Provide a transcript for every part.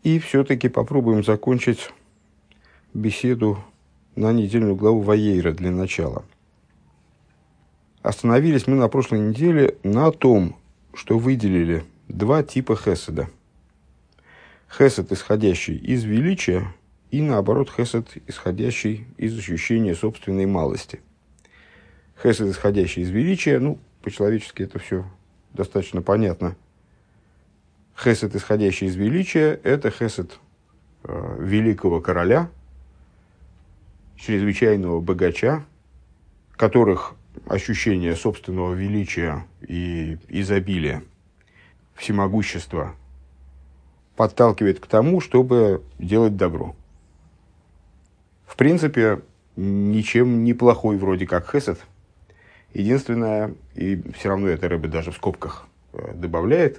И все-таки попробуем закончить беседу на недельную главу Ваейра для начала. Остановились мы на прошлой неделе на том, что выделили два типа хеседа. Хесед, исходящий из величия, и наоборот хесед, исходящий из ощущения собственной малости. Хесед, исходящий из величия, по-человечески это все достаточно понятно. Хесед, исходящий из величия, это хесед великого короля, чрезвычайного богача, которых ощущение собственного величия и изобилия, всемогущества подталкивает к тому, чтобы делать добро. В принципе, ничем не плохой вроде как хесед. Единственное, и все равно это Ребе даже в скобках добавляет,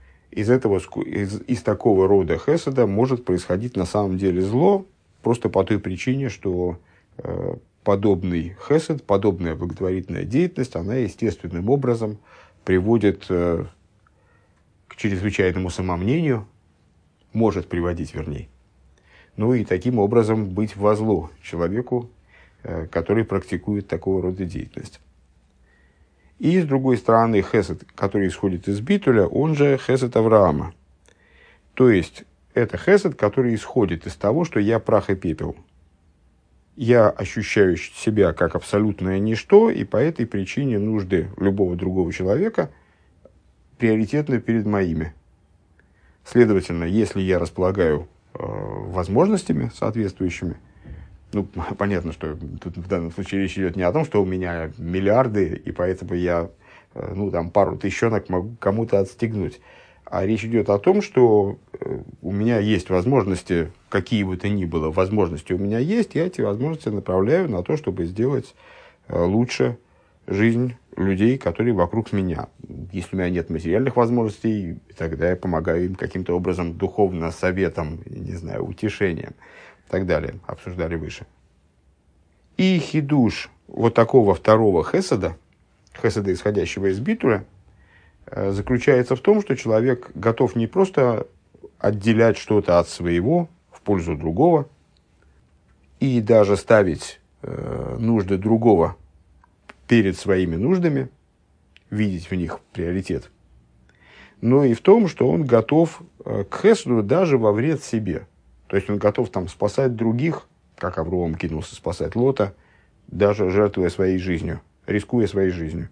из такого рода хеседа может происходить на самом деле зло, просто по той причине, что подобный хесед, подобная благотворительная деятельность, она естественным образом приводит к чрезвычайному самомнению, может приводить, вернее. И таким образом быть во зло человеку, который практикует такого рода деятельность. И, с другой стороны, хесед, который исходит из битуля, он же хесед Авраама. То есть, это хесед, который исходит из того, что я прах и пепел. Я ощущаю себя как абсолютное ничто, и по этой причине нужды любого другого человека приоритетны перед моими. Следовательно, если я располагаю возможностями соответствующими, понятно, что тут в данном случае речь идет не о том, что у меня миллиарды, и поэтому я пару тысячонок могу кому-то отстегнуть. А речь идет о том, что у меня есть возможности, какие бы то ни было, возможности у меня есть, я эти возможности направляю на то, чтобы сделать лучше жизнь людей, которые вокруг меня. Если у меня нет материальных возможностей, тогда я помогаю им каким-то образом духовно, советом, утешением и так далее. Обсуждали выше. И хидуш вот такого второго хеседа, исходящего из битуля, заключается в том, что человек готов не просто отделять что-то от своего в пользу другого и даже ставить нужды другого перед своими нуждами, видеть в них приоритет, но и в том, что он готов к хеседу даже во вред себе. То есть он готов спасать других, как Авраам кинулся спасать Лота, даже жертвуя своей жизнью, рискуя своей жизнью.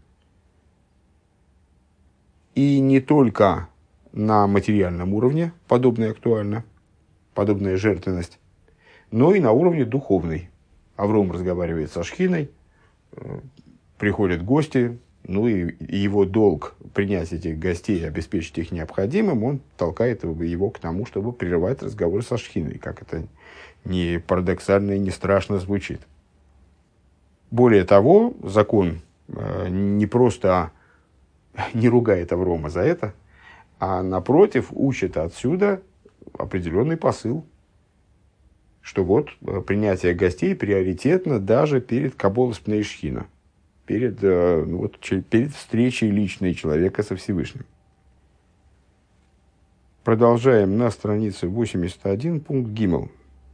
И не только на материальном уровне подобное актуально, подобная жертвенность, но и на уровне духовный. Авраам разговаривает со Шхиной, приходят гости, и его долг принять этих гостей и обеспечить их необходимым, он толкает его к тому, чтобы прерывать разговор со Шхиной, как это не парадоксально и не страшно звучит. Более того, закон не просто не ругает Аврома за это, а напротив учит отсюда определенный посыл, что принятие гостей приоритетно даже перед каболос пней шхина, перед встречей личной человека со Всевышним. Продолжаем на странице 81, пункт Гимел.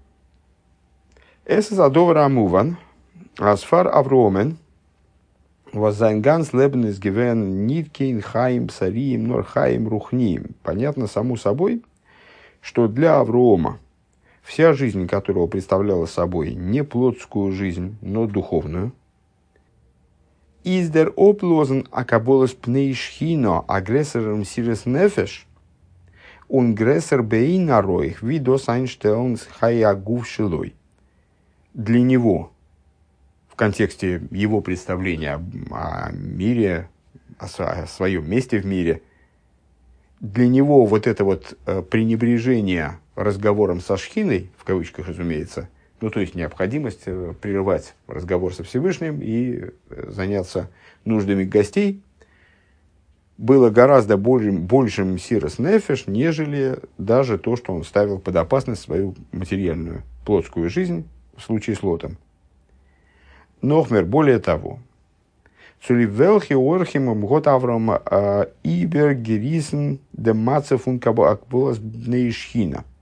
«Эс задовар амуван, асфар Авромен, was sein ganz Leben ist gewesen, nicht kein Chaim Psarim, нор Chaim Рухниим». Понятно само собой, что для Аврома вся жизнь, которого представляла собой не плотскую жизнь, но духовную, «Из der Oplоsen акаболос пней шхино агрессором сирес нефеш, und грессер бейнароих видос айнштелнс хаягув шилой». Для него, в контексте его представления о мире, о своем месте в мире, для него это пренебрежение разговором со Шхиной, в кавычках, разумеется, то есть необходимость прервать разговор со Всевышним и заняться нуждами гостей, было гораздо большим сирос нефеш, нежели даже то, что он ставил под опасность свою материальную плотскую жизнь в случае с Лотом. Нохмер, более того, «Цуливелхи орхимом год Авраам ибер герисен де мацев ун каболас бней шхина».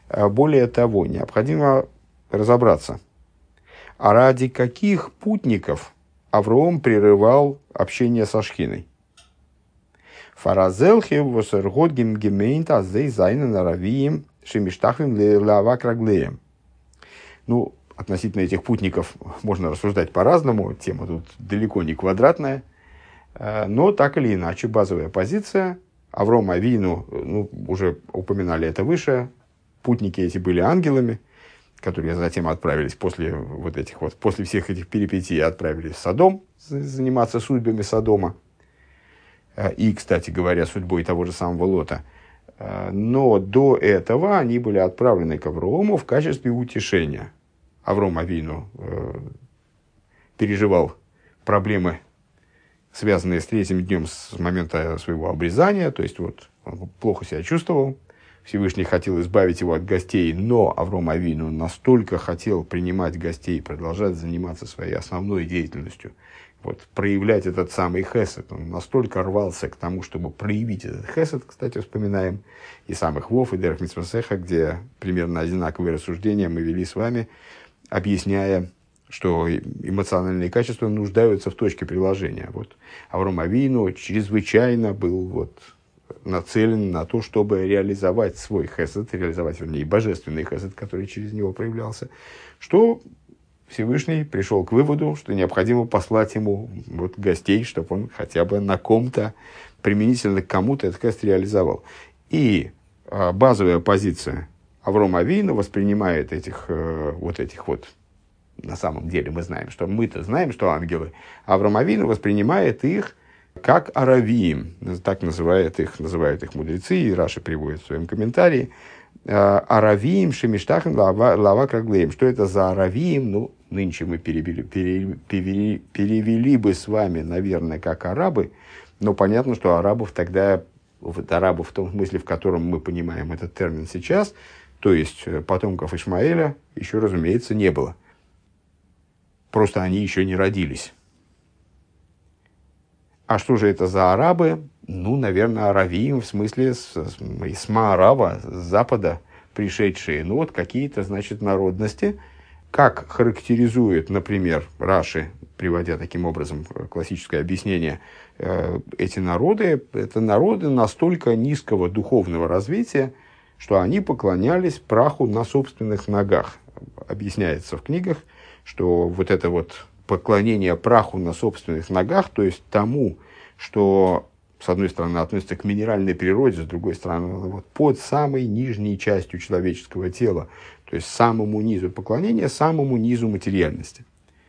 Более того, необходимо разобраться, а ради каких путников Авраам прерывал общение со Шхиной. Фаразелхи восерготгим гемейнта зей зайна наравием шемиштахвим лавак раглеем. Ну, относительно этих путников можно рассуждать по-разному, тема тут далеко не квадратная, но так или иначе базовая позиция Авром Авину, ну, уже упоминали это выше, путники эти были ангелами, которые затем отправились после всех этих перипетий, отправились в Содом заниматься судьбами Содома. И, кстати говоря, судьбой того же самого Лота. Но до этого они были отправлены к Аврому в качестве утешения. Авром Авину переживал проблемы, связанные с третьим днем с момента своего обрезания, то есть вот он плохо себя чувствовал, Всевышний хотел избавить его от гостей, но Авром Авину настолько хотел принимать гостей, продолжать заниматься своей основной деятельностью, вот, проявлять этот самый хесед, он настолько рвался к тому, чтобы проявить этот хесед, кстати, вспоминаем и самых Вов, и Дерech Мицвот Сеха, где примерно одинаковые рассуждения мы вели с вами, объясняя, что эмоциональные качества нуждаются в точке приложения. Вот. Авром Авину чрезвычайно был нацелен на то, чтобы реализовать свой хесед, вернее, божественный хесед, который через него проявлялся, что Всевышний пришел к выводу, что необходимо послать ему гостей, чтобы он хотя бы на ком-то, применительно к кому-то этот хесед реализовал. И базовая позиция Авром Авину воспринимает этих, на самом деле мы-то знаем, что ангелы, Авром Авину воспринимает их как аравиим, так называют их мудрецы, и Раши приводит в своем комментарии, аравиим шемиштахен лавак раглеем. Что это за аравиим? Ну, нынче мы перевели бы с вами, наверное, как арабы, но понятно, что арабов тогда, арабов в том смысле, в котором мы понимаем этот термин сейчас, то есть потомков Ишмаэля, еще, разумеется, не было. Просто они еще не родились. А что же это за арабы? Ну, наверное, аравиим, в смысле с Маарава, с запада пришедшие. Ну, вот какие-то, народности. Как характеризует, например, Раши, приводя таким образом классическое объяснение, эти народы, это народы настолько низкого духовного развития, что они поклонялись праху на собственных ногах. Объясняется в книгах, что вот это поклонение праху на собственных ногах, то есть тому, что, с одной стороны, относится к минеральной природе, с другой стороны, под самой нижней частью человеческого тела, то есть самому низу поклонения, самому низу материальности.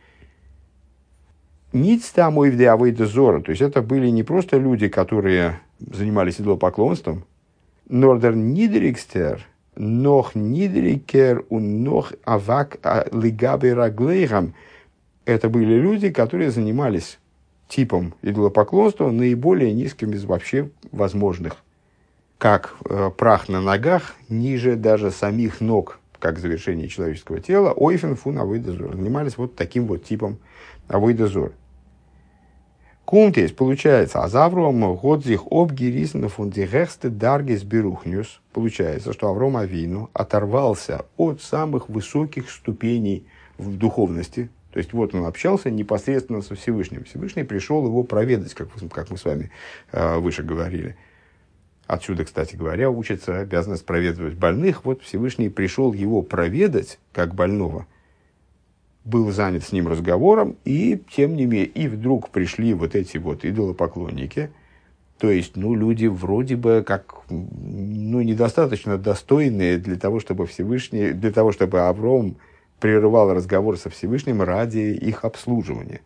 Ниц там ойвдеавейда зора, то есть это были не просто люди, которые занимались идолопоклонством, нордер нидрикстер, нох нидрикер und нох авак лигабе раглейхам. Это были люди, которые занимались типом идолопоклонства наиболее низким из вообще возможных. Как прах на ногах, ниже даже самих ног, как завершение человеческого тела, ойфен фун авойда зор. Занимались таким типом авойда зор. Кумтес, получается, Авром годзих обгирисен фун дихерсте даргис берухнюс. Получается, что Авром Авину оторвался от самых высоких ступеней в духовности. То есть, он общался непосредственно со Всевышним. Всевышний пришел его проведать, как мы с вами выше говорили. Отсюда, кстати говоря, учится обязанность проведывать больных. Всевышний пришел его проведать, как больного, был занят с ним разговором, и, тем не менее, и вдруг пришли эти идолопоклонники, то есть, люди вроде бы как, недостаточно достойные для того, чтобы Авром прерывал разговор со Всевышним ради их обслуживания.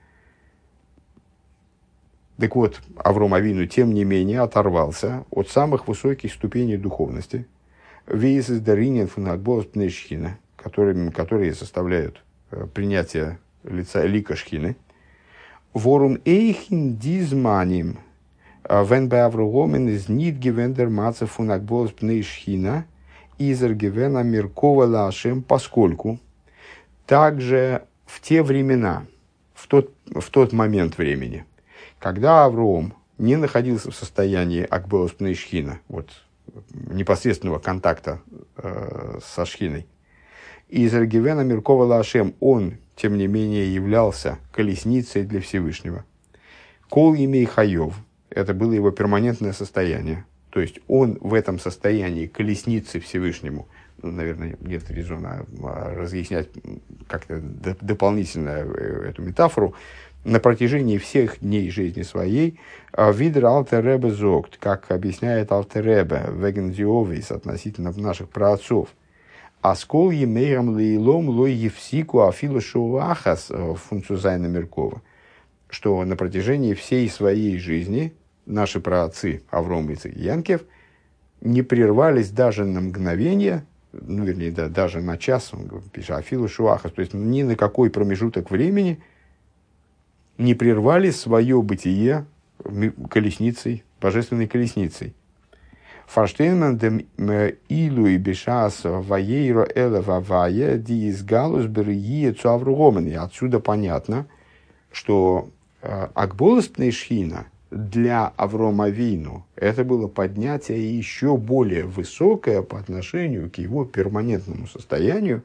Так вот, Авром Авину, тем не менее, оторвался от самых высоких ступеней духовности, которые составляют принятие лица лика Шхины. Ворум эйхин дизманим вен бе Аврогомен из нит гевендер маце фунакболс пней Шхина изер гевена миркова лашем, поскольку также в те времена, в тот момент времени, когда Авром не находился в состоянии акбеос пней Шхина, непосредственного контакта со Шхиной. Из Ргивена Миркова Лашем он, тем не менее, являлся колесницей для Всевышнего. Кол имей Хайов, это было его перманентное состояние. То есть он в этом состоянии колесницы Всевышнему, наверное, нет резона разъяснять как-то дополнительно эту метафору, на протяжении всех дней жизни своей, видер Алтер Ребе зогт, как объясняет Алтер Ребе, вегендиовис относительно наших праотцов, аскол емейрам лейлом лой евсику афилу шоуахас функцию Зайна Меркова, что на протяжении всей своей жизни наши праотцы Авром, Ицхак и Янкев не прервались даже на мгновение, ну, вернее, да, даже на час, он пишет, афилу шоуахас, то есть ни на какой промежуток времени не прервали свое бытие колесницей, божественной колесницей. Фарштейнман дем илу и бешас ваейро элева вая диизгалус берие цуавругомен. И отсюда понятно, что Акболос Пнейшхина для Аврома Авину это было поднятие еще более высокое по отношению к его перманентному состоянию,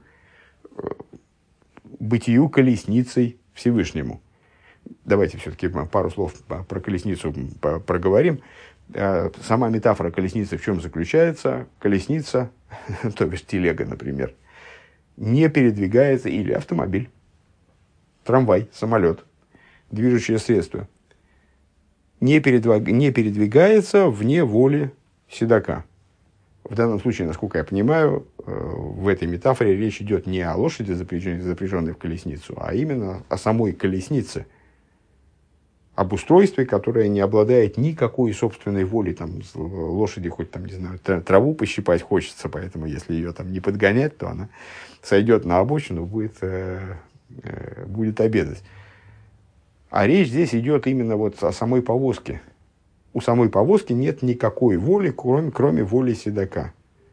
бытию колесницей Всевышнему. Давайте все-таки пару слов про колесницу проговорим. Сама метафора колесницы в чем заключается? Колесница, то бишь телега, например, не передвигается, или автомобиль, трамвай, самолет, движущее средство, не передвигается вне воли седока. В данном случае, насколько я понимаю, в этой метафоре речь идет не о лошади, запряженной в колесницу, а именно о самой колеснице, об устройстве, которое не обладает никакой собственной волей. Там, лошади хоть там, не знаю, траву пощипать хочется, поэтому если ее там не подгонять, то она сойдет на обочину, будет обедать. А речь здесь идет именно вот о самой повозке. У самой повозки нет никакой воли, кроме воли седока.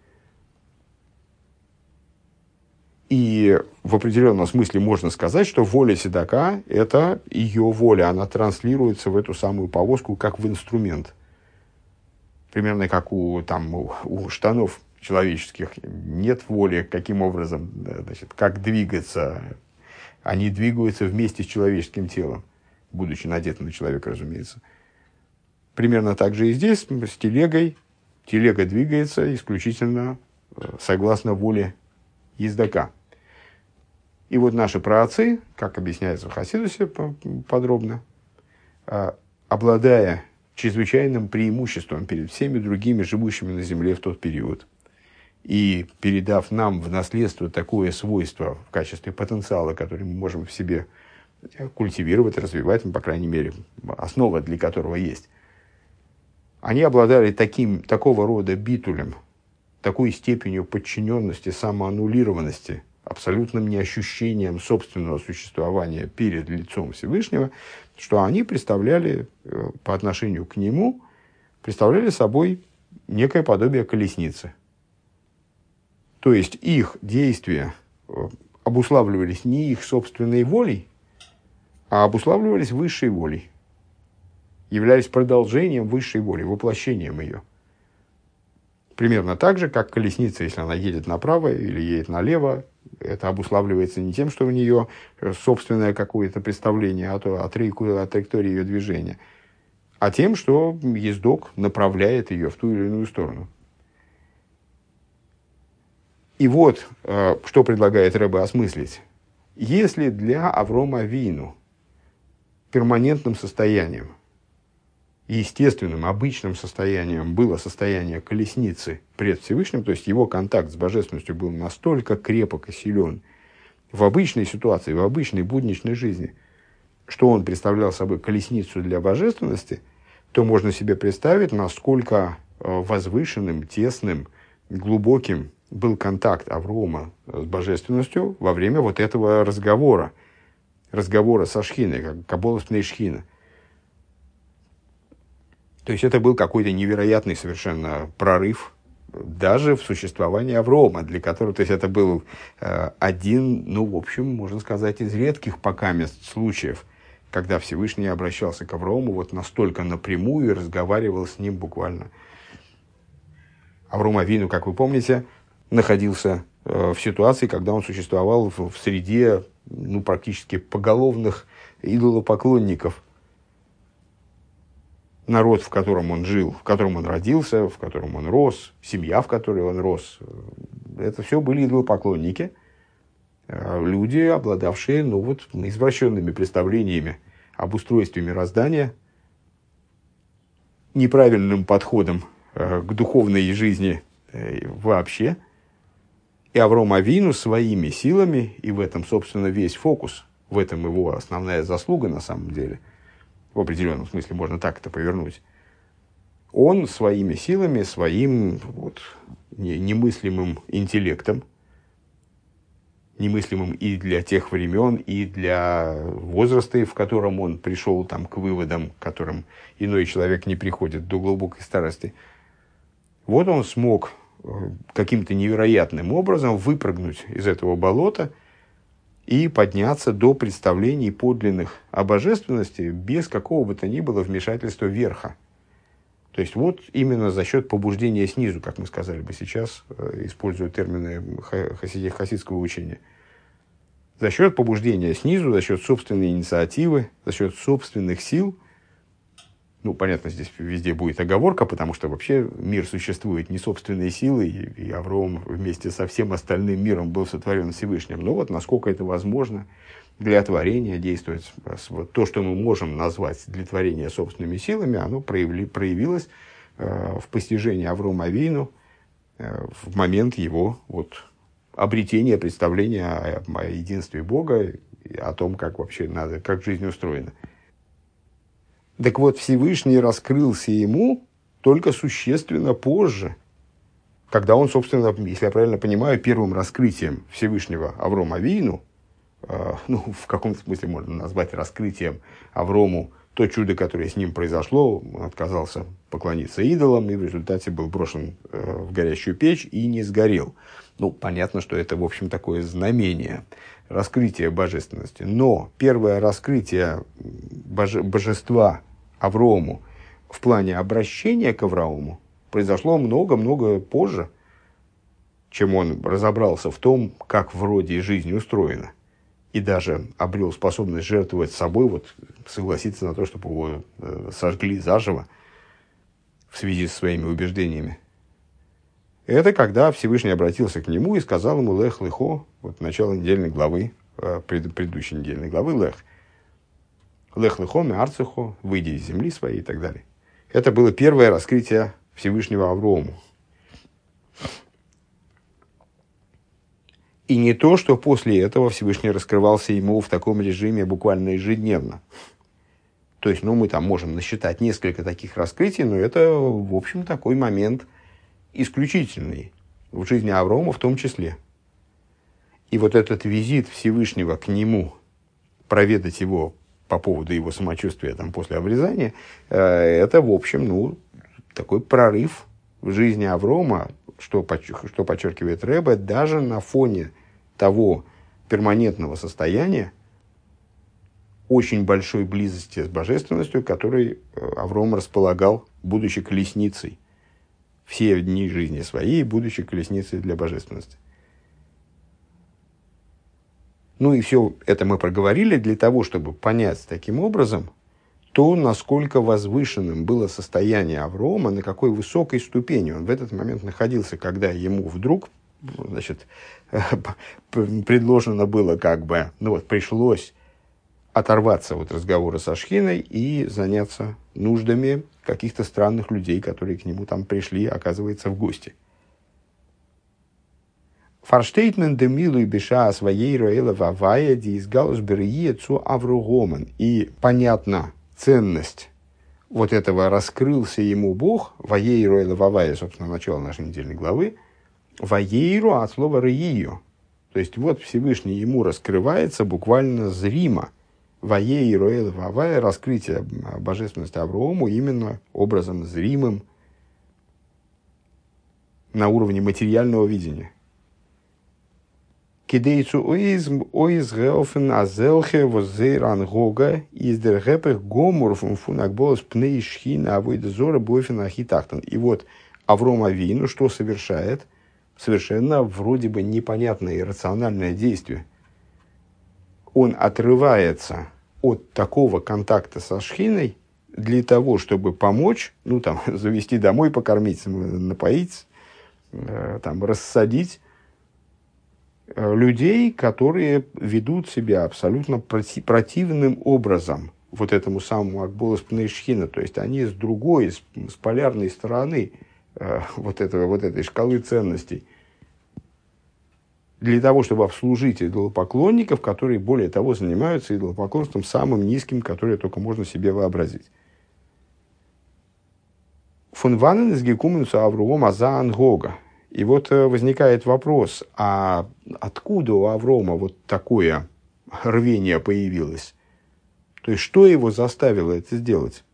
И в определенном смысле можно сказать, что воля седока – это ее воля, она транслируется в эту самую повозку как в инструмент. Примерно как у штанов человеческих нет воли, каким образом, значит, как двигаться. Они двигаются вместе с человеческим телом, будучи надеты на человека, разумеется. Примерно так же и здесь с телегой. Телега двигается исключительно согласно воле ездока. И вот наши праотцы, как объясняется в Хасидусе подробно, обладая чрезвычайным преимуществом перед всеми другими живущими на земле в тот период, и передав нам в наследство такое свойство в качестве потенциала, который мы можем в себе культивировать, развивать, по крайней мере, основа для которого есть, они обладали такого рода битулем, такой степенью подчиненности, самоаннулированности, абсолютным неощущением собственного существования перед лицом Всевышнего, что они представляли по отношению к нему, представляли собой некое подобие колесницы. То есть их действия обуславливались не их собственной волей, а обуславливались высшей волей, являлись продолжением высшей воли, воплощением ее. Примерно так же, как колесница, если она едет направо или едет налево, это обуславливается не тем, что у нее собственное какое-то представление о траектории ее движения, а тем, что ездок направляет ее в ту или иную сторону. И вот, что предлагает Ребе осмыслить. Если для Аврома Авину перманентным состоянием, естественным, обычным состоянием было состояние колесницы пред Всевышним, то есть его контакт с божественностью был настолько крепок и силен в обычной ситуации, в обычной будничной жизни, что он представлял собой колесницу для божественности, то можно себе представить, насколько возвышенным, тесным, глубоким был контакт Аврома с божественностью во время вот этого разговора со Шхиной, как Каболос Пнейшхина. То есть это был какой-то невероятный совершенно прорыв даже в существовании Аврома, для которого, то есть это был один, в общем, можно сказать, из редких покамест случаев, когда Всевышний обращался к Аврому вот настолько напрямую и разговаривал с ним буквально. Авром Авину, как вы помните, находился в ситуации, когда он существовал в среде практически поголовных идолопоклонников. Народ, в котором он жил, в котором он родился, в котором он рос, семья, в которой он рос, это все были идолопоклонники, люди, обладавшие извращенными представлениями об устройстве мироздания, неправильным подходом к духовной жизни вообще. И Авром Авину своими силами, и в этом, собственно, весь фокус, в этом его основная заслуга на самом деле, в определенном смысле можно так это повернуть, он своими силами, своим немыслимым интеллектом, немыслимым и для тех времен, и для возраста, в котором он пришел к выводам, к которым иной человек не приходит до глубокой старости, он смог каким-то невероятным образом выпрыгнуть из этого болота и подняться до представлений подлинных о божественности без какого бы то ни было вмешательства верха. То есть именно за счет побуждения снизу, как мы сказали бы сейчас, используя термины хасидского учения. За счет побуждения снизу, за счет собственной инициативы, за счет собственных сил. Понятно, здесь везде будет оговорка, потому что вообще мир существует не собственной силой, и Авраам вместе со всем остальным миром был сотворен Всевышним. Но насколько это возможно для творения действовать, то, что мы можем назвать для творения собственными силами, оно проявилось в постижении Аврома Авину в момент его обретения представления о единстве Бога, о том, как вообще как жизнь устроена. Так Всевышний раскрылся ему только существенно позже, когда он, собственно, если я правильно понимаю, первым раскрытием Всевышнего Аврома Авину, в каком смысле можно назвать раскрытием Аврому то чудо, которое с ним произошло, он отказался поклониться идолам и в результате был брошен в горящую печь и не сгорел. Понятно, что это, в общем, такое знамение, раскрытие божественности. Но первое раскрытие божества Аврому в плане обращения к Аврааму произошло много-много позже, чем он разобрался в том, как вроде жизнь устроена. И даже обрел способность жертвовать собой, согласиться на то, чтобы его сожгли заживо в связи со своими убеждениями. Это когда Всевышний обратился к нему и сказал ему «Лех лехо», начало недельной главы, предыдущей недельной главы «Лех». «Лех лехо меарцехо», «Выйди из земли своей» и так далее. Это было первое раскрытие Всевышнего Аврому. И не то, что после этого Всевышний раскрывался ему в таком режиме буквально ежедневно. То есть, мы там можем насчитать несколько таких раскрытий, но это, в общем, такой момент исключительный в жизни Авраама в том числе. И этот визит Всевышнего к нему, проведать его по поводу его самочувствия после обрезания, это, в общем, такой прорыв в жизни Авраама, что подчеркивает Ребе, даже на фоне того перманентного состояния, очень большой близости с божественностью, которой Авраам располагал, будучи колесницей, все дни жизни своей, будучи колесницей для божественности. И все это мы проговорили для того, чтобы понять таким образом то, насколько возвышенным было состояние Авраама, на какой высокой ступени он в этот момент находился, когда ему вдруг, предложено было пришлось оторваться от разговора со Шхиной и заняться нуждами каких-то странных людей, которые к нему там пришли, оказывается, в гости. Фарштейтмен де милуй биша своей роэла вавая диизгалус берие цу авругомен. И понятна ценность этого раскрылся ему Бог, ваейру эла вавая, собственно, начало нашей недельной главы, ваейру от слова рейио. То есть, Всевышний ему раскрывается буквально зримо. Ваейру эла вавая, раскрытие божественности Аврааму именно образом зримым на уровне материального видения. Кидейцу оиз геофен азелхе воззейран гога из дергепех гомур фунакболос пней шхина авойда зора бойфен ахитахтан. И Авром Авину что совершает? совершенно вроде бы непонятное иррациональное действие. Он отрывается от такого контакта со шхиной для того, чтобы помочь, завести домой, покормить, напоить, рассадить людей, которые ведут себя абсолютно противным образом вот этому самому Агболас Пней Шхина. То есть они с другой, с полярной стороны вот этой шкалы ценностей. Для того, чтобы обслужить идолопоклонников, которые, более того, занимаются идолопоклонством самым низким, которое только можно себе вообразить. Фон Ванен из Гекуменуса Авром Азаан Гога. И вот возникает вопрос, а откуда у Аврома вот такое рвение появилось? То есть, что его заставило это сделать?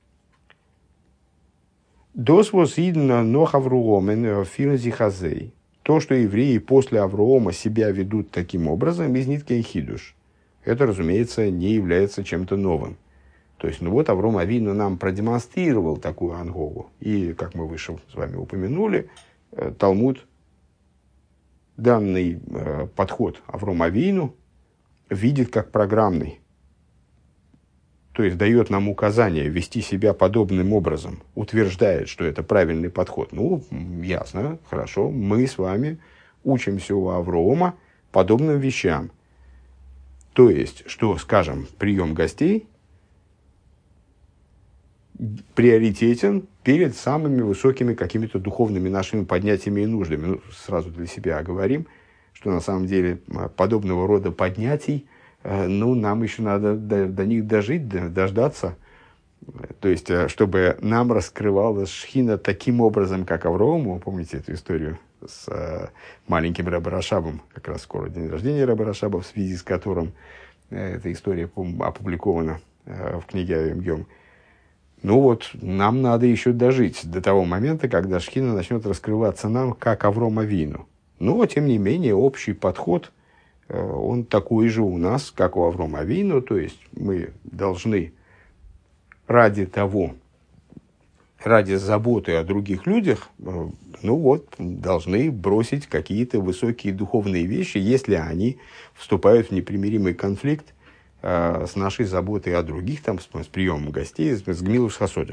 Дос вос идна нох Авромен фирнзи хазей. То, что евреи после Аврома себя ведут таким образом, из нитки хидуш. Это, разумеется, не является чем-то новым. То есть, Авром Авину нам продемонстрировал такую ангогу. И, как мы выше с вами упомянули, Талмуд данный подход Авром Авину видит как программный. То есть, дает нам указание вести себя подобным образом, утверждает, что это правильный подход. Ясно, хорошо, мы с вами учимся у Аврома подобным вещам. То есть, что, скажем, прием гостей приоритетен перед самыми высокими какими-то духовными нашими поднятиями и нуждами. Сразу для себя оговорим, что на самом деле подобного рода поднятий, нам еще надо до них дожить, дождаться. То есть, чтобы нам раскрывалась шхина таким образом, как Аврому. Помните эту историю с маленьким Ребе Рашабом? Как раз скоро день рождения Ребе Рашаба, в связи с которым эта история опубликована в книге Айом Йом. Нам надо еще дожить до того момента, когда шхина начнет раскрываться нам, как Авром Авину. Но, тем не менее, общий подход, он такой же у нас, как у Аврома Авину. То есть, мы должны ради заботы о других людях, должны бросить какие-то высокие духовные вещи, если они вступают в непримиримый конфликт с нашей заботой о других, с приемом гостей, с гмилуш хасодим.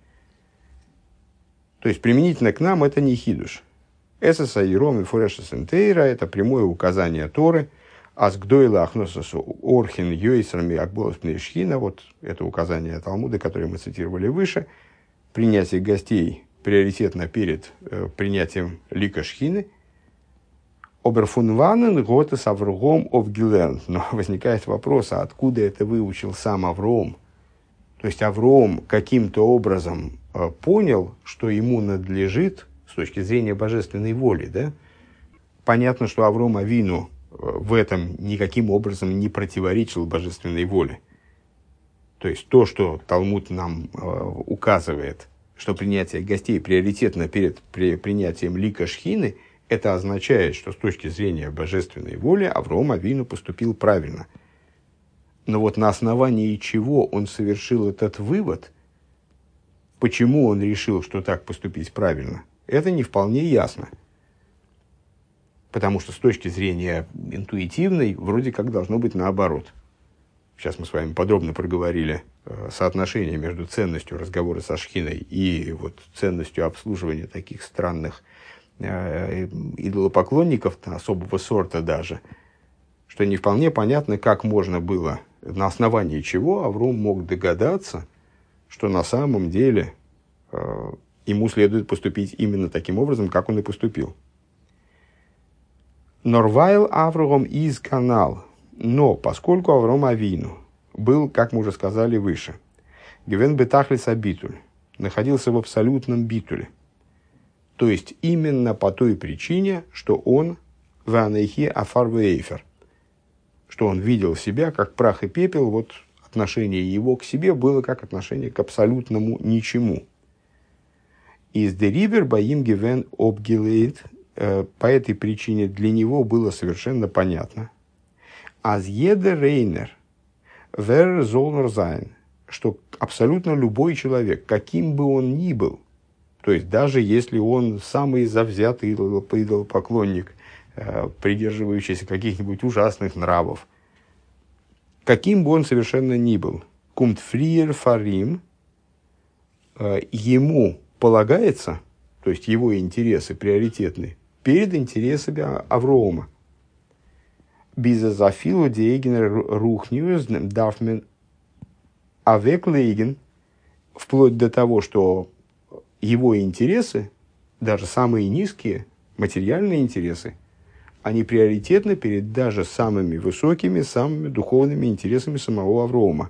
То есть, применительно к нам это не хидуш. Эсэса Ером и Фуреша Сентейра – это прямое указание Торы. Асгдойла Ахносасу Орхин Йойсерми Акболас Пней Шхина. Вот это указание Талмуда, которое мы цитировали выше. Принятие гостей приоритетно перед принятием лика Шхины. Оберфунванен готес Авром овгилерн. Но возникает вопрос, а откуда это выучил сам Авром? То есть Авром каким-то образом понял, что ему надлежит с точки зрения божественной воли. Да? Понятно, что Авром Авину в этом никаким образом не противоречил божественной воле. То есть то, что Талмуд нам указывает, что принятие гостей приоритетно перед принятием лика Шхины, это означает, что с точки зрения божественной воли Авром Авину поступил правильно. Но на основании чего он совершил этот вывод, почему он решил, что так поступить правильно, это не вполне ясно. Потому что с точки зрения интуитивной, вроде как должно быть наоборот. Сейчас мы с вами подробно проговорили соотношение между ценностью разговора со Шхиной и ценностью обслуживания таких странных идолопоклонников, особого сорта даже, что не вполне понятно, как можно было, на основании чего Авром мог догадаться, что на самом деле ему следует поступить именно таким образом, как он и поступил. Норвайл Авром из канал. Но поскольку Авром Авину был, как мы уже сказали выше, Гевен Бетахлис Абитуль, находился в абсолютном битуле, то есть именно по той причине, что он Ванейхи Афар Вейфер, что он видел себя как прах и пепел, отношение его к себе было как отношение к абсолютному ничему. Из Дерибер Баим Гевен Обгилейт. По этой причине для него было совершенно понятно. Аз еде рейнер вер золнер зайн, что абсолютно любой человек, каким бы он ни был, То есть даже если он самый завзятый идолопоклонник, придерживающийся каких-нибудь ужасных нравов, каким бы он совершенно ни был, кумт фриер фарим, ему полагается, то есть его интересы приоритетны перед интересами Аврома. Бизазафилу дейген рухниус дарфмен авеклейген, вплоть до того, что его интересы, даже самые низкие, материальные интересы, они приоритетны перед даже самыми высокими, самыми духовными интересами самого Аврома.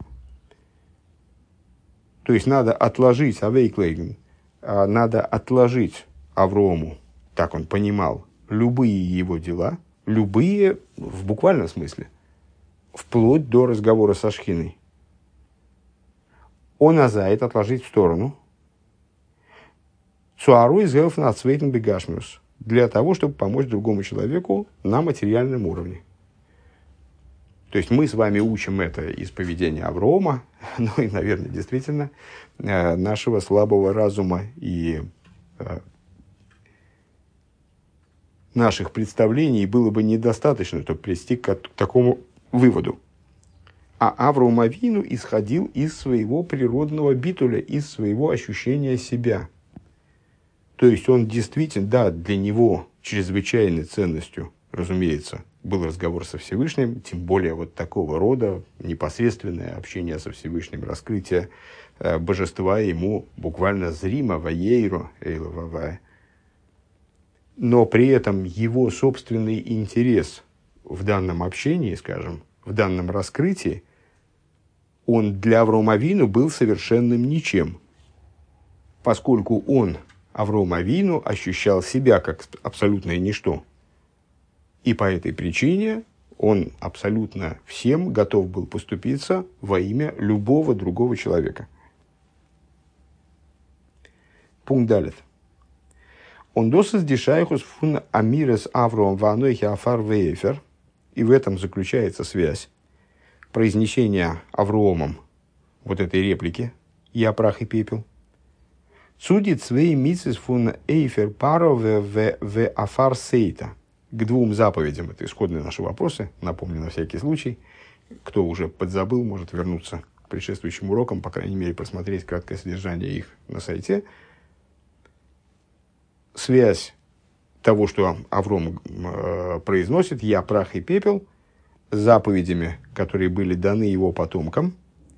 То есть надо отложить авейклейген, надо отложить Аврому, так он понимал, любые его дела, любые в буквальном смысле, вплоть до разговора со Шхиной. Он азает отложить в сторону цуару из гелфна цвейтен бегашмиус, для того, чтобы помочь другому человеку на материальном уровне. То есть мы с вами учим это из поведения Аврома, ну и, наверное, действительно, нашего слабого разума и наших представлений было бы недостаточно, чтобы прийти к такому выводу. А Авраам Авину исходил из своего природного битуля, из своего ощущения себя. То есть он действительно, да, для него чрезвычайной ценностью, разумеется, был разговор со Всевышним, тем более вот такого рода непосредственное общение со Всевышним, раскрытие божества ему буквально зримо, ваейро, эйловавая. Но при этом его собственный интерес в данном общении, скажем, в данном раскрытии, он для Авраама Авину был совершенным ничем, поскольку он, Авраам Авину, ощущал себя как абсолютное ничто. И по этой причине он абсолютно всем готов был поступиться во имя любого другого человека. Пункт далит. Он досыс дишайхус фун амирес Авраам ванойхи афар вейфер. И в этом заключается связь произнесения Авраамом вот этой реплики «Я прах и пепел». Судит свои мицис фун эйфер паро в афар сейта. К двум заповедям, это исходные наши вопросы, напомню на всякий случай. Кто уже подзабыл, может вернуться к предшествующим урокам, по крайней мере, просмотреть краткое содержание их на сайте. Связь того, что Авром произносит «Я прах и пепел», с заповедями, которые были даны его потомкам,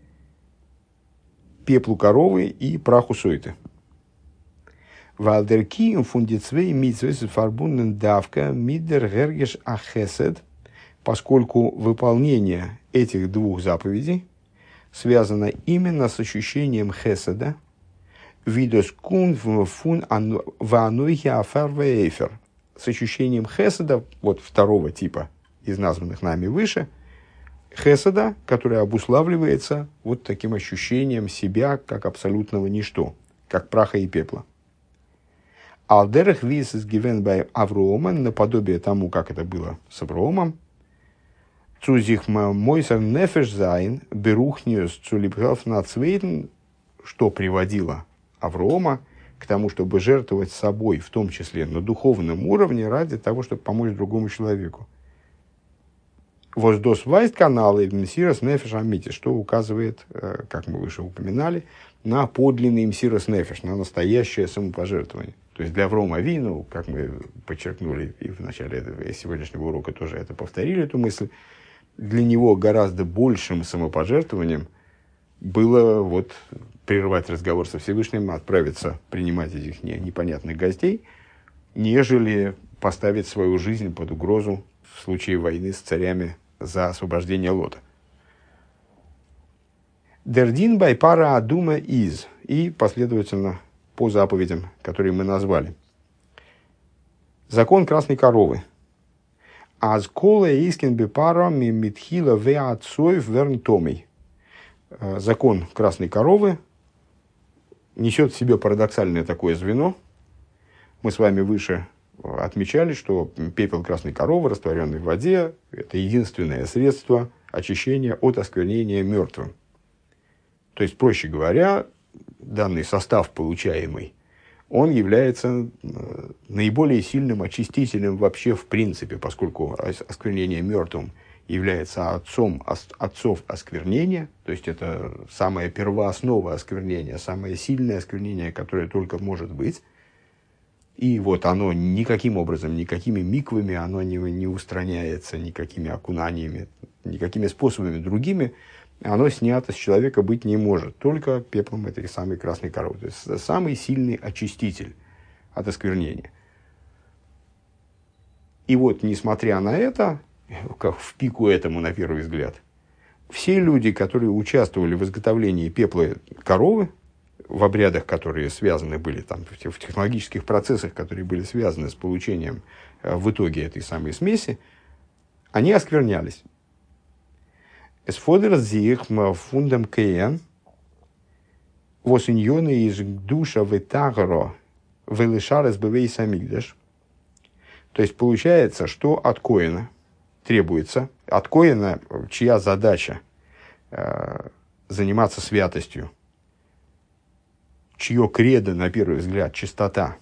пеплу коровы и праху сойты. Валдерки фундицвей митцвес фарбунден давка мидер гергеш ахесед, поскольку выполнение этих двух заповедей связано именно с ощущением хеседа, видос кун фун вануйхи афар вейфер, с ощущением хеседа, вот второго типа из названных нами выше, хеседа, который обуславливается вот таким ощущением себя как абсолютного ничто, как праха и пепла. Алдерах вис из гивен бай Аврома, наподобие тому, как это было с Авромом, цузих мойсер нефеш зайн берухниус цулибхав нацвейтен, что приводило Аврома к тому, чтобы жертвовать собой, в том числе на духовном уровне, ради того, чтобы помочь другому человеку. Воздос вайст каналы мсирос нефеш амити, что указывает, как мы выше упоминали, на подлинный мсирос нефеш, на настоящее самопожертвование. То есть для Авраама Авину, как мы подчеркнули и в начале сегодняшнего урока тоже это повторили, эту мысль, для него гораздо большим самопожертвованием было вот прервать разговор со Всевышним, отправиться принимать этих непонятных гостей, нежели поставить свою жизнь под угрозу в случае войны с царями за освобождение Лота. Дердин байпара адума из, и последовательно по заповедям, которые мы назвали. Закон красной коровы. Азкола искин бипара митхила веатсоев вернтомей. Закон красной коровы несет в себе парадоксальное такое звено. Мы с вами выше отмечали, что пепел красной коровы, растворенный в воде, это единственное средство очищения от осквернения мертвым. То есть, проще говоря, данный состав получаемый, он является наиболее сильным очистителем вообще в принципе, поскольку осквернение мертвым является отцов осквернения, то есть это самая первооснова осквернения, самое сильное осквернение, которое только может быть. И вот оно никаким образом, никакими миквами оно не устраняется, никакими окунаниями, никакими способами другими, оно снято с человека быть не может, только пеплом этой самой красной коровы. То есть это самый сильный очиститель от осквернения. И вот, несмотря на это, как в пику этому, на первый взгляд, все люди, которые участвовали в изготовлении пепла коровы, в обрядах, которые связаны были, там, в технологических процессах, которые были связаны с получением в итоге этой самой смеси, они осквернялись. Es fordert sich von dem Kehen, was in Jone is Gdusha vetagro velishарес бевейс амигдаш. То есть получается, что от коэна требуется, от коэна, чья задача заниматься святостью, чье кредо, на первый взгляд, чистота,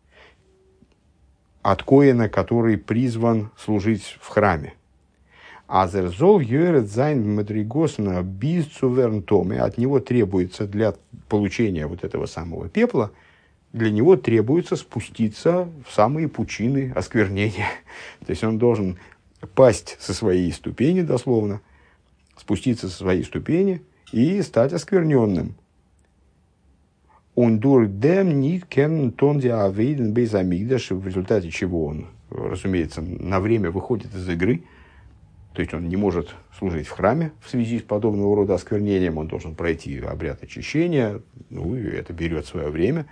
от коэна, который призван служить в храме. Азерзол юрет зайн мадригосна биз цувернтоме, от него требуется для получения вот этого самого пепла, для него требуется спуститься в самые пучины осквернения. То есть он должен пасть со своей ступени, дословно, спуститься со своей ступени и стать оскверненным. Он дурдем нит кен тонди авейден без амигдаш, в результате чего он, разумеется, на время выходит из игры. То есть он не может служить в храме в связи с подобного рода осквернением, он должен пройти обряд очищения, ну и это берет свое время.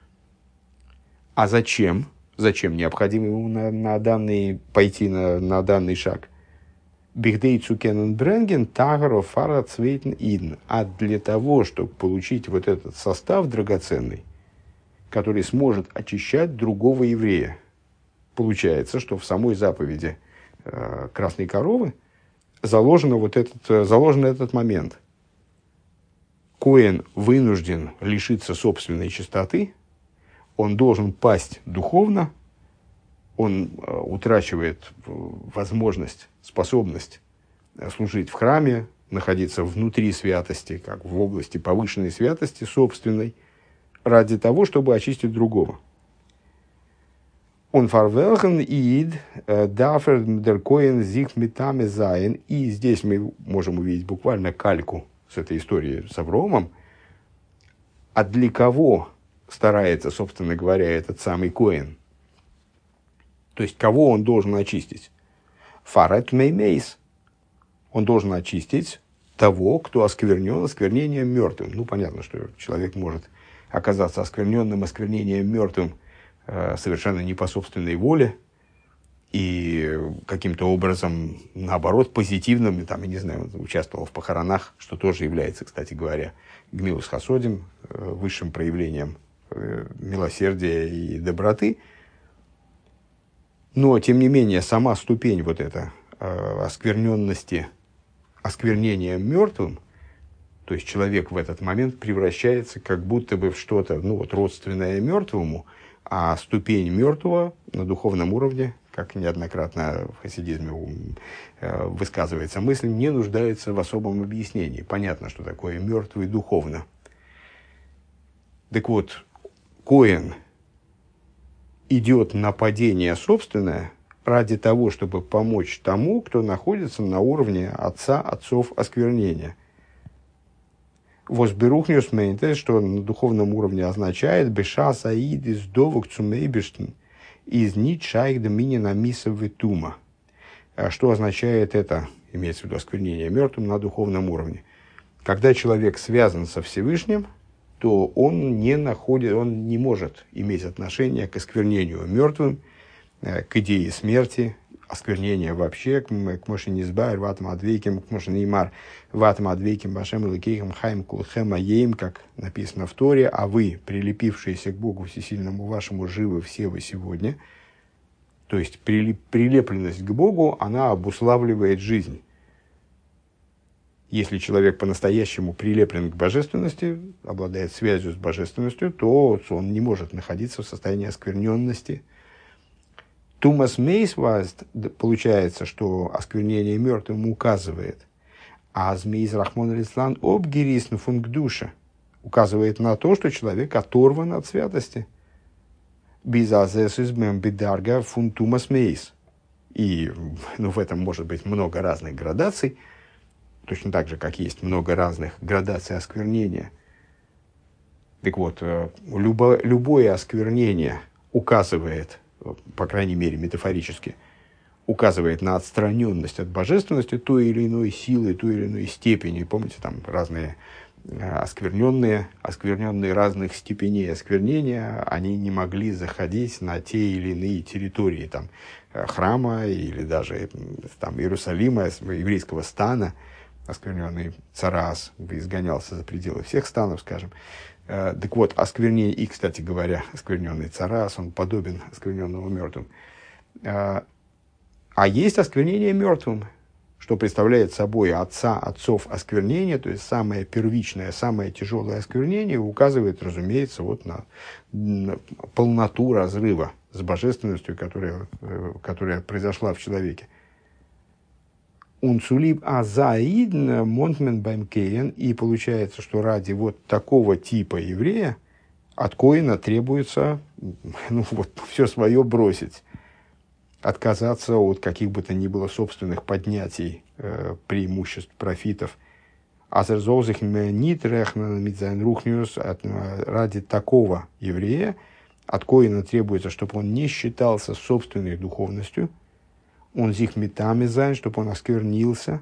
А зачем? Зачем необходимо ему пойти на данный шаг? Бихдейцу кенен бренген тагро фара цвейтен идн. А для того, чтобы получить вот этот состав драгоценный, который сможет очищать другого еврея. Получается, что в самой заповеди красной коровы заложен этот момент. Коэн вынужден лишиться собственной чистоты, он должен пасть духовно, он утрачивает возможность, способность служить в храме, находиться внутри святости, как в области повышенной святости собственной, ради того, чтобы очистить другого. Он фарвелхен ид дафер дер коэн зих метаме зайн. И здесь мы можем увидеть буквально кальку с этой историей с Авромом. А для кого старается, собственно говоря, этот самый коэн? То есть, кого он должен очистить? Фарет меймейс. Он должен очистить того, кто осквернен осквернением мертвым. Ну, понятно, что человек может оказаться оскверненным осквернением мертвым совершенно не по собственной воле и каким-то образом, наоборот, позитивным, там, я не знаю, участвовал в похоронах, что тоже является, кстати говоря, гмилус хасодим, высшим проявлением милосердия и доброты. Но, тем не менее, сама ступень вот эта оскверненности, осквернения мертвым, то есть человек в этот момент превращается как будто бы в что-то, ну, вот, родственное мертвому, а ступень мертвого на духовном уровне, как неоднократно в хасидизме высказывается мысль, не нуждается в особом объяснении. Понятно, что такое мертвый духовно. Так вот, коэн идет на падение собственное ради того, чтобы помочь тому, кто находится на уровне отцов осквернения. Возберухнюс мейнте, что на духовном уровне означает беша саид из довук цумейбештен из нит шайк доминина миса витума. Что означает это, имеется в виду осквернение мертвым на духовном уровне? Когда человек связан со Всевышним, то он не может иметь отношения к осквернению мертвым, к идее смерти, осквернения вообще, к мошенизбайр, ватам адвейким, к мошенеймар, ватам адвейким, башем илыкейхам, хайм кулхэм аеем, как написано в Торе, а вы, прилепившиеся к Богу Всесильному вашему, живы все вы сегодня. То есть прилепленность к Богу, она обуславливает жизнь. Если человек по-настоящему прилеплен к божественности, обладает связью с божественностью, то он не может находиться в состоянии оскверненности. Тумас Мейсваст, получается, что осквернение мертвым указывает, а Змейс Рахмон Алислан обгерисну функ душа, указывает на то, что человек оторван от святости. Безазесизмем бидарга фун Тумас Мейс. И в этом может быть много разных градаций, точно так же, как есть много разных градаций осквернения. Так вот, любое осквернение указывает, по крайней мере метафорически, указывает на отстраненность от божественности той или иной силы, той или иной степени. Помните, там разные оскверненные разных степеней осквернения, они не могли заходить на те или иные территории там, храма или даже там, Иерусалима, еврейского стана. Оскверненный Цараас изгонялся за пределы всех станов, скажем. Так вот, осквернение, и, кстати говоря, оскверненный Цараас, он подобен оскверненному мертвым. А есть осквернение мертвым, что представляет собой отцов осквернения, то есть самое первичное, самое тяжелое осквернение, указывает, разумеется, вот на полноту разрыва с божественностью, которая произошла в человеке. Унцулиб азаидн монтмен баймкейн, и получается, что ради вот такого типа еврея от коэна требуется все свое бросить, отказаться от каких бы то ни было собственных поднятий, преимуществ, профитов. Ради такого еврея от коэна требуется, чтобы он не считался собственной духовностью, он sich метами sein, чтобы он осквернился,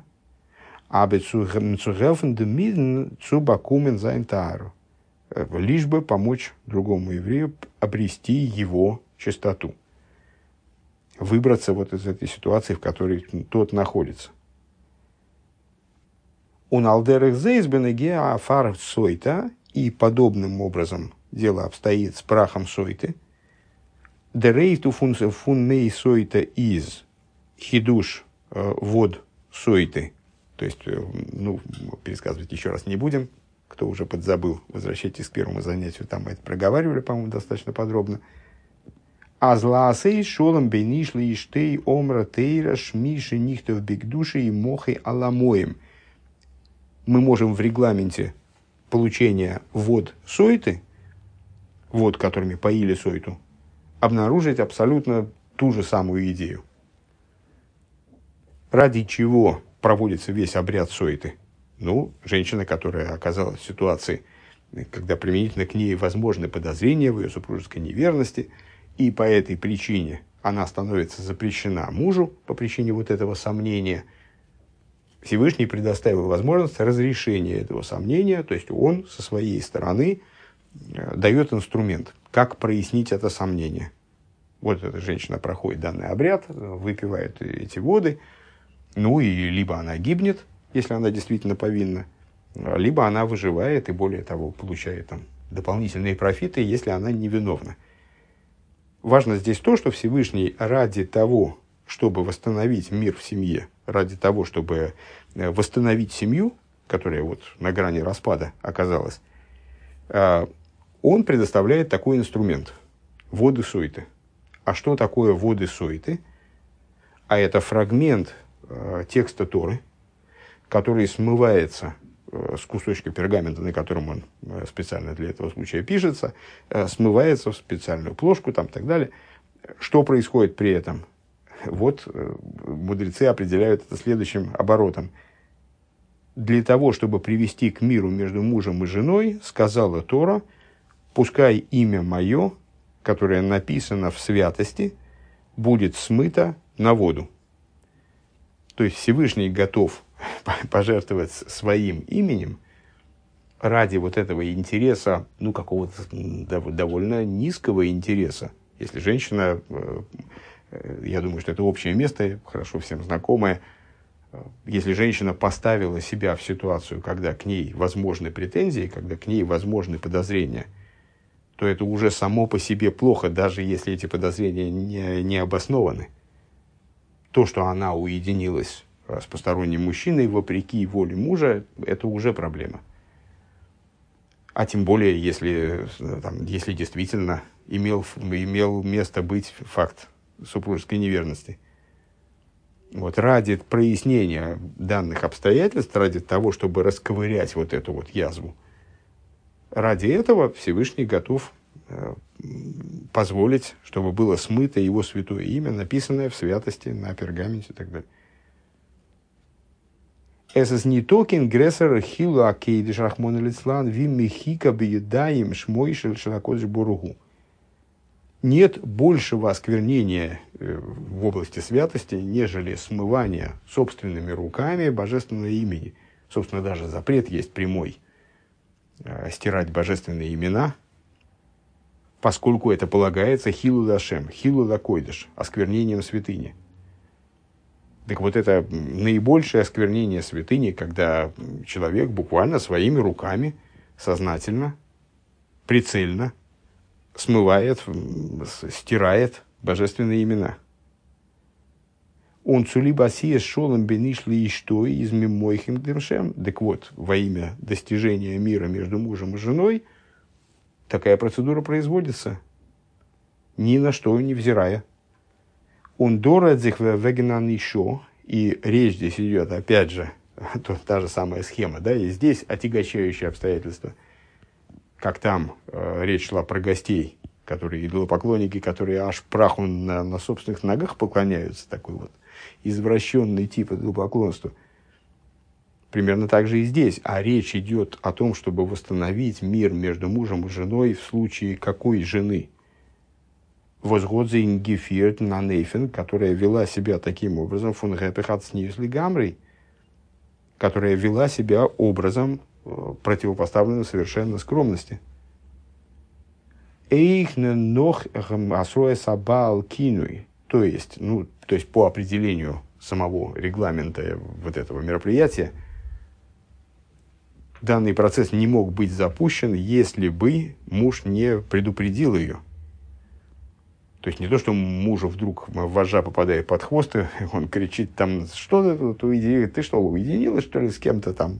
лишь бы помочь другому еврею обрести его чистоту, выбраться вот из этой ситуации, в которой тот находится. Он алдерах зейсбенеге афар сойта, и подобным образом дело обстоит с прахом сойты. Дерейфту фун мей сойта из хидуш вод сойты. То есть, пересказывать еще раз не будем. Кто уже подзабыл, возвращайтесь к первому занятию. Там мы это проговаривали, по-моему, достаточно подробно. Азлаасей шолом бейнишли иштей омра тейра шмиши нихтов бигдуши и мохи аламоем. Мы можем в регламенте получения вод сойты, вод, которыми поили сойту, обнаружить абсолютно ту же самую идею. Ради чего проводится весь обряд сойты? Женщина, которая оказалась в ситуации, когда применительно к ней возможны подозрения в ее супружеской неверности, и по этой причине она становится запрещена мужу, по причине вот этого сомнения, Всевышний предоставил возможность разрешения этого сомнения, то есть он со своей стороны дает инструмент, как прояснить это сомнение. Вот эта женщина проходит данный обряд, выпивает эти воды, и либо она гибнет, если она действительно повинна, либо она выживает и, более того, получает там дополнительные профиты, если она невиновна. Важно здесь то, что Всевышний ради того, чтобы восстановить мир в семье, ради того, чтобы восстановить семью, которая вот на грани распада оказалась, он предоставляет такой инструмент – воды сойты. А что такое воды сойты? А это фрагмент текста Торы, который смывается с кусочка пергамента, на котором он специально для этого случая пишется, смывается в специальную плошку там, и так далее. Что происходит при этом? Вот мудрецы определяют это следующим оборотом. Для того, чтобы привести к миру между мужем и женой, сказала Тора, пускай имя мое, которое написано в святости, будет смыто на воду. То есть Всевышний готов пожертвовать своим именем ради вот этого интереса, какого-то довольно низкого интереса. Если женщина, я думаю, что это общее место, хорошо всем знакомое, если женщина поставила себя в ситуацию, когда к ней возможны претензии, когда к ней возможны подозрения, то это уже само по себе плохо, даже если эти подозрения не обоснованы. То, что она уединилась с посторонним мужчиной вопреки воле мужа, это уже проблема. А тем более, если действительно имел место быть факт супружеской неверности. Вот ради прояснения данных обстоятельств, ради того, чтобы расковырять вот эту вот язву, ради этого Всевышний готов позволить, чтобы было смыто его святое имя, написанное в святости на пергаменте и так далее. Es не токен грессер хилу акейдиш рахмон лицлан ви мехика беедаем шмойшель шелакодж боругу. Нет большего осквернения в области святости, нежели смывание собственными руками божественного имени. Собственно, даже запрет есть прямой стирать божественные имена, поскольку это полагается хилу дашем, хилу дакойдыш, осквернением святыни. Так вот, это наибольшее осквернение святыни, когда человек буквально своими руками, сознательно, прицельно смывает, стирает божественные имена. Он цулибасия шолом бенишли и что из мимойхим дымшем. Так вот, во имя достижения мира между мужем и женой такая процедура производится, ни на что не взирая. Он дорадзих вегенан еще, и речь здесь идет, опять же, та же самая схема, да, и здесь отягощающие обстоятельства. Как там речь шла про гостей, которые идолопоклонники, которые аж праху на собственных ногах поклоняются, такой вот извращенный тип идолопоклонства. Примерно так же и здесь. А речь идет о том, чтобы восстановить мир между мужем и женой в случае какой жены? Возгодзейн гефирт на нейфен, которая вела себя таким образом, фун гэпехат снизли гамрой, которая вела себя образом, противопоставленным совершенно скромности. Эйхне нох асроя сабал кинуй. То есть по определению самого регламента вот этого мероприятия, данный процесс не мог быть запущен, если бы муж не предупредил ее. То есть не то, что мужу вдруг вожжа попадает под хвост, и он кричит там, что ты тут уединилась, ты что, уединилась, что ли, с кем-то там?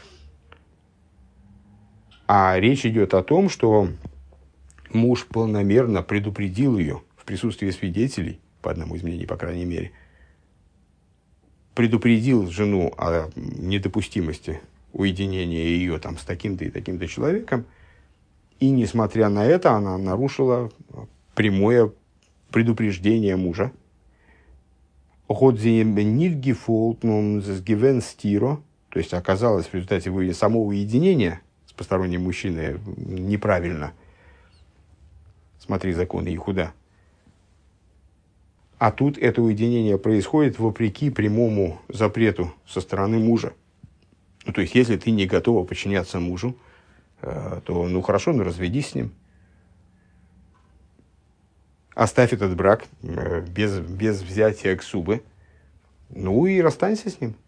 А речь идет о том, что муж полномерно предупредил ее в присутствии свидетелей, по одному из мнений, по крайней мере, предупредил жену о недопустимости уединения ее там с таким-то и таким-то человеком, и, несмотря на это, она нарушила прямое предупреждение мужа. То есть оказалось в результате самого уединения с посторонним мужчиной неправильно. Смотри, законы Ихуда. А тут это уединение происходит вопреки прямому запрету со стороны мужа. То есть, если ты не готова подчиняться мужу, то хорошо, разведись с ним. Оставь этот брак без взятия ксубы, и расстанься с ним.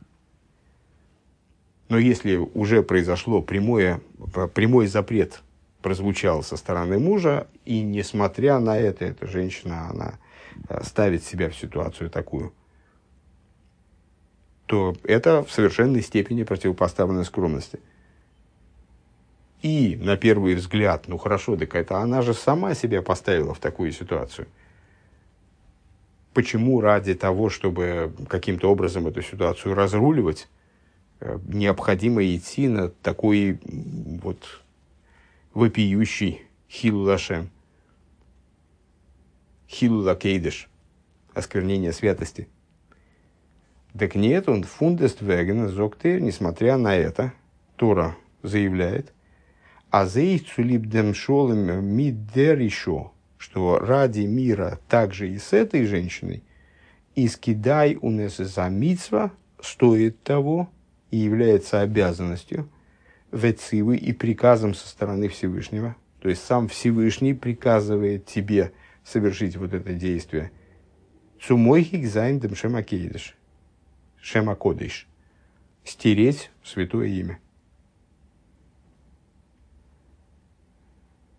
Но если уже произошло прямой запрет прозвучал со стороны мужа, и несмотря на это, эта женщина, она ставит себя в ситуацию такую, то это в совершенной степени противопоставлено скромности. И на первый взгляд, хорошо, так это она же сама себя поставила в такую ситуацию. Почему ради того, чтобы каким-то образом эту ситуацию разруливать, необходимо идти на такой вот вопиющий хилу лашем, хилу лакейдыш, осквернение святости? Так нет, он фундест вегена зоктер, несмотря на это, Тора заявляет, а зейцулибдем шолем мидер еще, что ради мира также и с этой женщиной, искидай унес за мицва стоит того и является обязанностью вецивы и приказом со стороны Всевышнего. То есть сам Всевышний приказывает тебе совершить вот это действие. Цумойхик займ дем шема кейдыш, шема кодыш, стереть святое имя.